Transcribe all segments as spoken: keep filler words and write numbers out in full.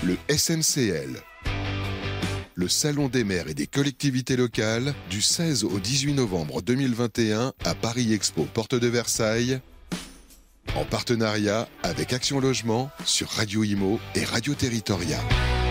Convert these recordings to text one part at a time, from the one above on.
le S N C L. Le Salon des maires et des collectivités locales du seize au dix-huit novembre deux mille vingt et un à Paris Expo, porte de Versailles, en partenariat avec Action Logement sur Radio Imo et Radio Territoria.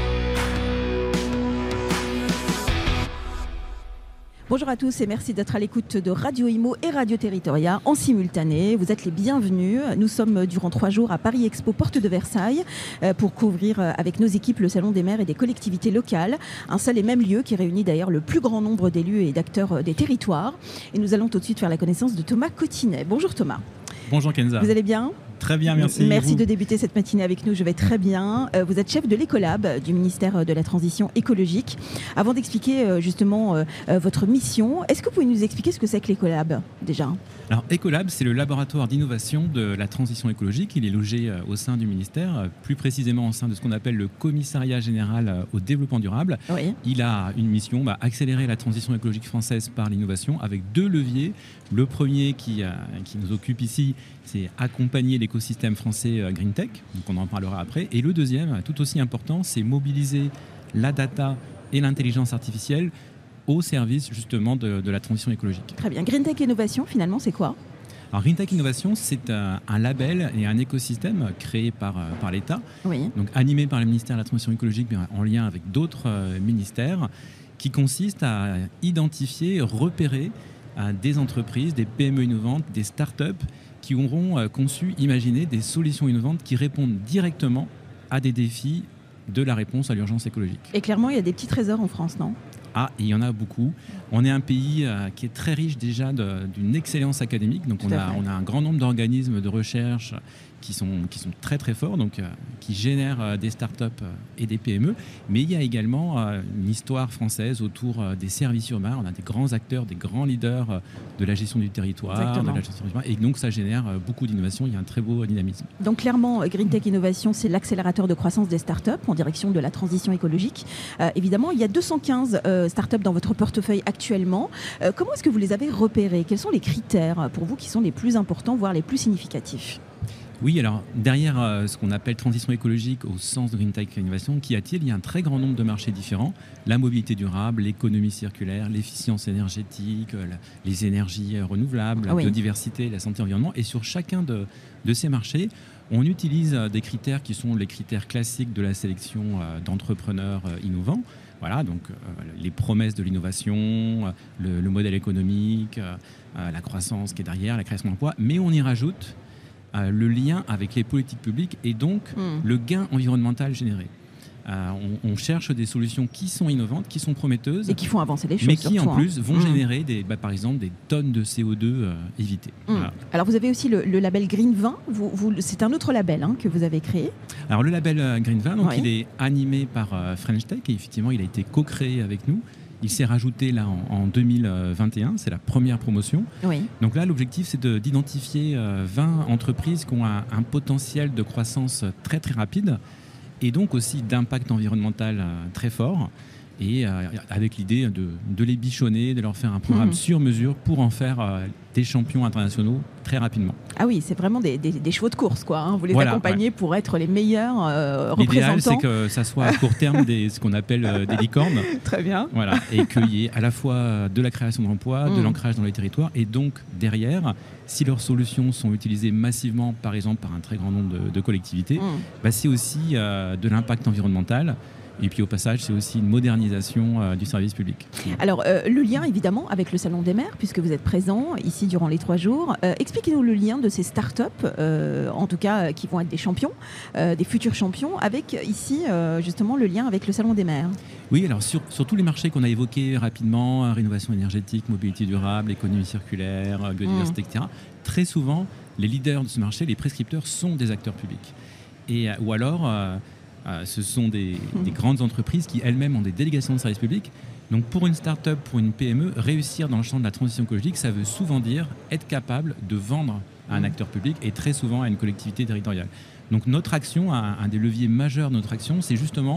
Bonjour à tous et merci d'être à l'écoute de Radio Imo et Radio Territoria en simultané. Vous êtes les bienvenus. Nous sommes durant trois jours à Paris Expo, porte de Versailles, pour couvrir avec nos équipes le Salon des maires et des collectivités locales. Un seul et même lieu qui réunit d'ailleurs le plus grand nombre d'élus et d'acteurs des territoires. Et nous allons tout de suite faire la connaissance de Thomas Cotinet. Bonjour Thomas. Bonjour Kenza. Vous allez bien ? Très bien, merci. Merci de débuter cette matinée avec nous, je vais très bien. Vous êtes chef de l'Ecolab du ministère de la Transition écologique. Avant d'expliquer justement votre mission, est-ce que vous pouvez nous expliquer ce que c'est que l'Ecolab déjà ? Alors Ecolab, c'est le laboratoire d'innovation de la transition écologique. Il est logé au sein du ministère, plus précisément au sein de ce qu'on appelle le commissariat général au développement durable. Oui. Il a une mission, bah, accélérer la transition écologique française par l'innovation avec deux leviers. Le premier qui, euh, qui nous occupe ici, c'est accompagner l'écosystème français euh, Green Tech, donc on en parlera après. Et le deuxième, tout aussi important, c'est mobiliser la data et l'intelligence artificielle au service justement de, de la transition écologique. Très bien. Green Tech Innovation, finalement, c'est quoi ? Alors Green Tech Innovation, c'est un, un label et un écosystème créé par, par l'État, oui. donc animé par le ministère de la Transition écologique, mais en lien avec d'autres euh, ministères, qui consiste à identifier, repérer euh, des entreprises, des P M E innovantes, des start-up qui auront euh, conçu, imaginé des solutions innovantes qui répondent directement à des défis de la réponse à l'urgence écologique. Et clairement, il y a des petits trésors en France, non ? Ah, il y en a beaucoup. On est un pays euh, qui est très riche déjà de, d'une excellence académique. Donc on a, on a un grand nombre d'organismes de recherche qui sont, qui sont très très forts, donc, euh, qui génèrent euh, des startups euh, et des P M E. Mais il y a également euh, une histoire française autour euh, des services urbains. On a des grands acteurs, des grands leaders euh, de la gestion du territoire, Exactement. de la gestion urbaine. Et donc ça génère euh, beaucoup d'innovation. Il y a un très beau dynamisme. Donc clairement, Green Tech Innovation, c'est l'accélérateur de croissance des startups en direction de la transition écologique. Euh, évidemment, il y a deux cent quinze euh, startups dans votre portefeuille actuellement. Euh, comment est-ce que vous les avez repérées ? Quels sont les critères pour vous qui sont les plus importants, voire les plus significatifs ? Oui, alors derrière euh, ce qu'on appelle transition écologique au sens de Green Tech Innovation, qu'y a-t-il ? Il y a un très grand nombre de marchés différents. La mobilité durable, l'économie circulaire, l'efficience énergétique, euh, la, les énergies euh, renouvelables, la oui. biodiversité, la santé, environnement. Et sur chacun de, de ces marchés, on utilise euh, des critères qui sont les critères classiques de la sélection euh, d'entrepreneurs euh, innovants. Voilà, donc euh, les promesses de l'innovation, euh, le, le modèle économique, euh, euh, la croissance qui est derrière, la création d'emplois. Mais on y rajoute Euh, le lien avec les politiques publiques et donc mmh. le gain environnemental généré. Euh, on, on cherche des solutions qui sont innovantes, qui sont prometteuses. Et qui font avancer les choses. Mais qui surtout, en plus hein. vont mmh. générer des, bah, par exemple des tonnes de C O deux euh, évitées. Mmh. Voilà. Alors vous avez aussi le, le label Green vingt, vous, vous, c'est un autre label hein, que vous avez créé. Alors le label euh, Green vingt, donc, oui. il est animé par euh, French Tech et effectivement il a été co-créé avec nous. Il s'est rajouté là en, en deux mille vingt et un, c'est la première promotion. Oui. Donc là, l'objectif, c'est de, d'identifier euh, vingt entreprises qui ont un, un potentiel de croissance très très rapide et donc aussi d'impact environnemental euh, très fort. Et euh, avec l'idée de, de les bichonner, de leur faire un programme mmh. sur mesure pour en faire euh, des champions internationaux très rapidement. Ah oui, c'est vraiment des, des, des chevaux de course, quoi. Hein. Vous les voilà, accompagnez ouais. pour être les meilleurs euh, représentants. L'idéal, c'est que ça soit à court terme des, ce qu'on appelle euh, des licornes. Très bien. Voilà, et qu'il y ait à la fois de la création d'emplois, mmh. de l'ancrage dans les territoires, et donc derrière, si leurs solutions sont utilisées massivement, par exemple par un très grand nombre de, de collectivités, mmh. bah, c'est aussi euh, de l'impact environnemental. Et puis au passage, c'est aussi une modernisation euh, du service public. Alors, euh, le lien évidemment avec le Salon des maires, puisque vous êtes présent ici durant les trois jours. Euh, expliquez-nous le lien de ces startups, euh, en tout cas euh, qui vont être des champions, euh, des futurs champions, avec ici euh, justement le lien avec le Salon des maires. Oui, alors sur, sur tous les marchés qu'on a évoqués rapidement, rénovation énergétique, mobilité durable, économie circulaire, biodiversité, mmh. et cetera, très souvent, les leaders de ce marché, les prescripteurs, sont des acteurs publics. Et, ou alors... Euh, Euh, ce sont des, mmh. des grandes entreprises qui elles-mêmes ont des délégations de services publics. Donc pour une start-up, pour une P M E, réussir dans le champ de la transition écologique, ça veut souvent dire être capable de vendre à un acteur public et très souvent à une collectivité territoriale. Donc notre action, un, un des leviers majeurs de notre action, c'est justement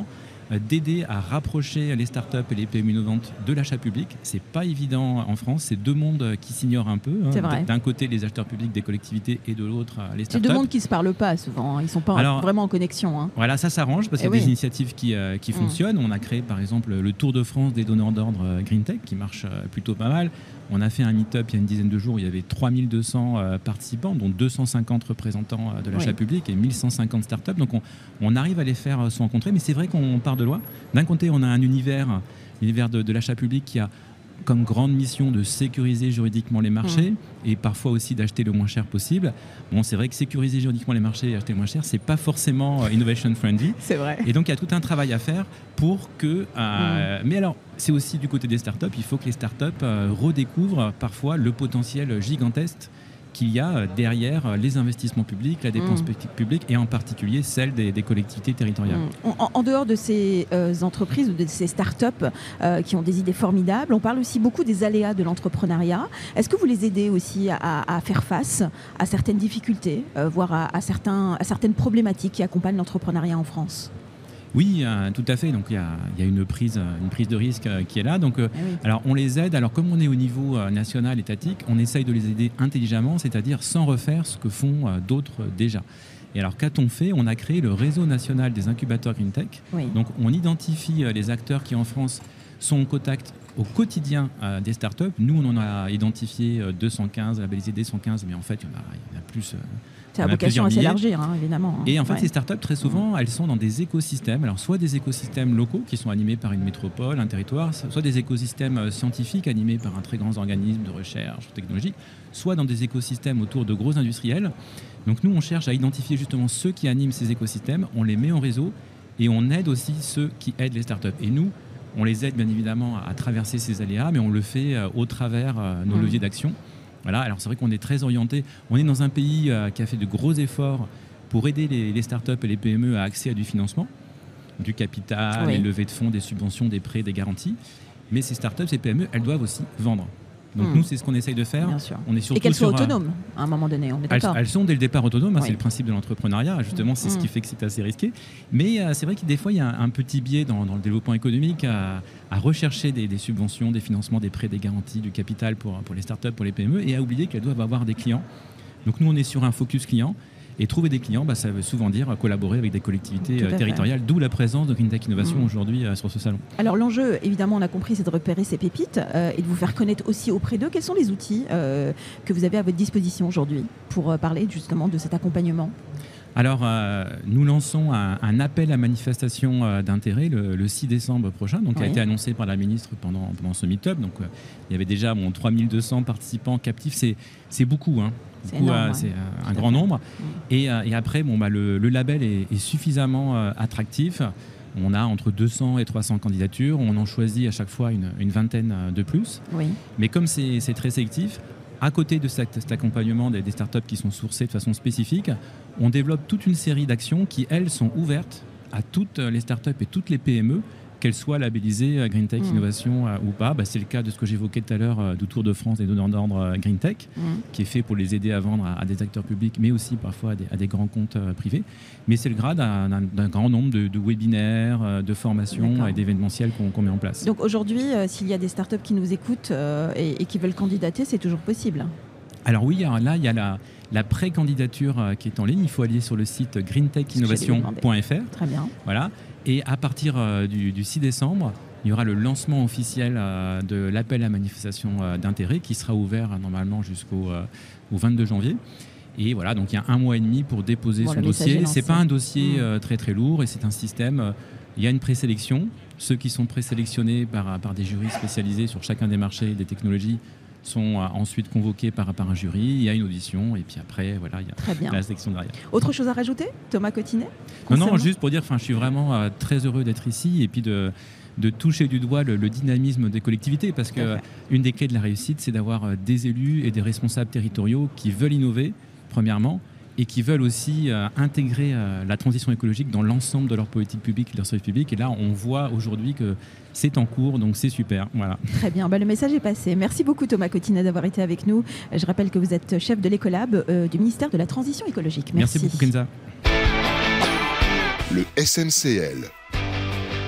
d'aider à rapprocher les startups et les P M E innovantes de l'achat public. C'est pas évident en France, c'est deux mondes qui s'ignorent un peu. Hein. C'est vrai. D'un côté, les acheteurs publics des collectivités et de l'autre, les startups. C'est deux mondes qui se parlent pas souvent, hein. Ils sont pas Alors, vraiment en connexion. Hein. Voilà, ça s'arrange parce qu'il y a oui. des initiatives qui, euh, qui fonctionnent. Mmh. On a créé par exemple le Tour de France des donneurs d'ordre euh, Green Tech qui marche euh, plutôt pas mal. On a fait un meet-up il y a une dizaine de jours où il y avait trois mille deux cents euh, participants, dont deux cent cinquante représentants euh, de l'achat oui. public et mille cent cinquante startups. Donc on, on arrive à les faire euh, se rencontrer, mais c'est vrai qu'on part de loin. D'un côté, on a un univers, l'univers de, de l'achat public qui a comme grande mission de sécuriser juridiquement les marchés mmh. et parfois aussi d'acheter le moins cher possible. Bon, c'est vrai que sécuriser juridiquement les marchés et acheter le moins cher, c'est pas forcément euh, innovation friendly. C'est vrai. Et donc il y a tout un travail à faire pour que. Euh, mmh. Mais alors, c'est aussi du côté des startups. Il faut que les startups euh, redécouvrent parfois le potentiel gigantesque qu'il y a derrière les investissements publics, la dépense mmh. publique et en particulier celle des, des collectivités territoriales. Mmh. En, en dehors de ces euh, entreprises ou de ces startups euh, qui ont des idées formidables, on parle aussi beaucoup des aléas de l'entrepreneuriat. Est-ce que vous les aidez aussi à, à faire face à certaines difficultés, euh, voire à, à, certains, à certaines problématiques qui accompagnent l'entrepreneuriat en France ? Oui, euh, tout à fait. Donc il y a, y a une prise, une prise de risque euh, qui est là. Donc, euh, ah oui. alors on les aide. Alors comme on est au niveau euh, national, étatique, on essaye de les aider intelligemment, c'est-à-dire sans refaire ce que font euh, d'autres euh, déjà. Et alors qu'a-t-on fait ? On a créé le réseau national des incubateurs Green Tech. Oui. Donc on identifie euh, les acteurs qui en France sont en contact au quotidien euh, des startups. Nous, on en a identifié euh, deux cent quinze, labellisé deux cent quinze, mais en fait, il y en a, il y en a plus. Euh, C'est à vocation à s'élargir, hein, évidemment. Et en fait, ouais. ces startups, très souvent, elles sont dans des écosystèmes. Alors, soit des écosystèmes locaux qui sont animés par une métropole, un territoire, soit des écosystèmes scientifiques animés par un très grand organisme de recherche technologique, soit dans des écosystèmes autour de gros industriels. Donc, nous, on cherche à identifier justement ceux qui animent ces écosystèmes, on les met en réseau et on aide aussi ceux qui aident les startups. Et nous, on les aide bien évidemment à traverser ces aléas, mais on le fait au travers de nos mmh. leviers d'action. Voilà, alors c'est vrai qu'on est très orienté. On est dans un pays euh, qui a fait de gros efforts pour aider les, les startups et les P M E à accès à du financement, du capital, oui. les levées de fonds, des subventions, des prêts, des garanties. Mais ces startups, ces P M E, elles doivent aussi vendre. Donc mmh. nous, c'est ce qu'on essaye de faire. Bien sûr. On est surtout et qu'elles soient sur, autonomes à un moment donné, on est elles, d'accord. Elles sont dès le départ autonomes, hein, oui. c'est le principe de l'entrepreneuriat. Justement, c'est mmh. ce qui fait que c'est assez risqué. Mais euh, c'est vrai que des fois, il y a un, un petit biais dans, dans le développement économique à, à rechercher des, des subventions, des financements, des prêts, des garanties, du capital pour, pour les startups, pour les P M E, et à oublier qu'elles doivent avoir des clients. Donc nous, on est sur un focus client. Et trouver des clients, bah, ça veut souvent dire collaborer avec des collectivités euh, territoriales, d'où la présence de Green Tech Innovation mmh. aujourd'hui euh, sur ce salon. Alors l'enjeu, évidemment, on a compris, c'est de repérer ces pépites euh, et de vous faire connaître aussi auprès d'eux. Quels sont les outils euh, que vous avez à votre disposition aujourd'hui pour euh, parler justement de cet accompagnement ? Alors, euh, nous lançons un, un appel à manifestation euh, d'intérêt le, le six décembre prochain, donc oui. qui a été annoncé par la ministre pendant, pendant ce meet-up. Donc, euh, il y avait déjà bon, trois mille deux cents participants captifs, c'est, c'est beaucoup, hein. C'est, beaucoup, énorme, euh, ouais. c'est euh, un grand nombre. Mmh. Et, euh, et après, bon, bah, le, le label est, est suffisamment euh, attractif. On a entre deux cents et trois cents candidatures. On en choisit à chaque fois une, une vingtaine de plus. Oui. Mais comme c'est, c'est très sélectif, à côté de cet, cet accompagnement des, des startups qui sont sourcées de façon spécifique, on développe toute une série d'actions qui, elles, sont ouvertes à toutes les startups et toutes les P M E, qu'elles soient labellisées Green Tech mmh. Innovation euh, ou pas. Bah, c'est le cas de ce que j'évoquais tout à l'heure euh, du Tour de France des donneurs d'ordre euh, Green Tech, mmh. qui est fait pour les aider à vendre à, à des acteurs publics, mais aussi parfois à des, à des grands comptes euh, privés. Mais c'est le grade d'un, d'un, d'un grand nombre de, de webinaires, euh, de formations D'accord. et d'événementiels qu'on, qu'on met en place. Donc aujourd'hui, euh, s'il y a des startups qui nous écoutent euh, et, et qui veulent candidater, c'est toujours possible ? Alors oui, alors là, il y a la, la pré-candidature euh, qui est en ligne. Il faut aller sur le site green tech innovation point f r. Très bien. Voilà. Et à partir euh, du, du six décembre, il y aura le lancement officiel euh, de l'appel à manifestation euh, d'intérêt qui sera ouvert euh, normalement jusqu'au euh, au vingt-deux janvier. Et voilà, donc il y a un mois et demi pour déposer bon, son dossier. C'est pas un dossier euh, très très lourd et c'est un système. Euh, il y a une présélection. Ceux qui sont présélectionnés par, par des jurys spécialisés sur chacun des marchés des technologies sont euh, ensuite convoqués par, par un jury, il y a une audition et puis après voilà, il y a la sélection derrière. Autre chose à rajouter, Thomas Cotinet ? Non, non, juste pour dire, je suis vraiment euh, très heureux d'être ici et puis de, de toucher du doigt le, le dynamisme des collectivités parce qu'une des clés de la réussite, c'est d'avoir euh, des élus et des responsables territoriaux qui veulent innover, premièrement, et qui veulent aussi euh, intégrer euh, la transition écologique dans l'ensemble de leur politique publique et de leur service public. Et là, on voit aujourd'hui que c'est en cours, donc c'est super. Voilà. Très bien, bah, le message est passé. Merci beaucoup Thomas Cotinet d'avoir été avec nous. Je rappelle que vous êtes chef de l'écolab euh, du ministère de la Transition écologique. Merci. Merci beaucoup Kenza. Le S N C L.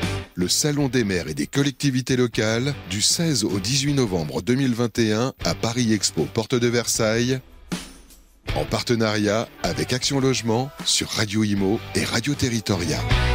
le Salon des maires et des collectivités locales du seize au dix-huit novembre deux mille vingt et un à Paris Expo, porte de Versailles, en partenariat avec Action Logement sur Radio Imo et Radio Territoria.